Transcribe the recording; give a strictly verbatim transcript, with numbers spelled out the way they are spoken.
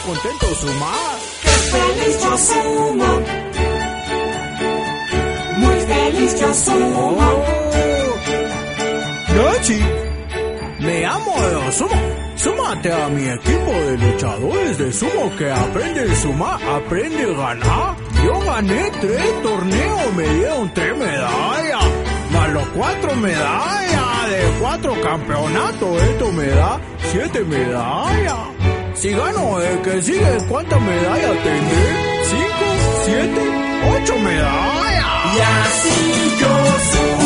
contento sumar. ¡Qué feliz yo sumo! Muy feliz yo sumo. Oh. Nachi, me amo de sumo. Súmate a mi equipo de luchadores de sumo que aprende a sumar, aprende a ganar. Yo gané tres torneos, me dieron tres medallas, más los cuatro medallas de cuatro campeonatos. Esto me da siete medallas. Si gano el que sigue, ¿cuántas medallas tendré? Cinco, siete, ocho medallas. Y así yo sumo.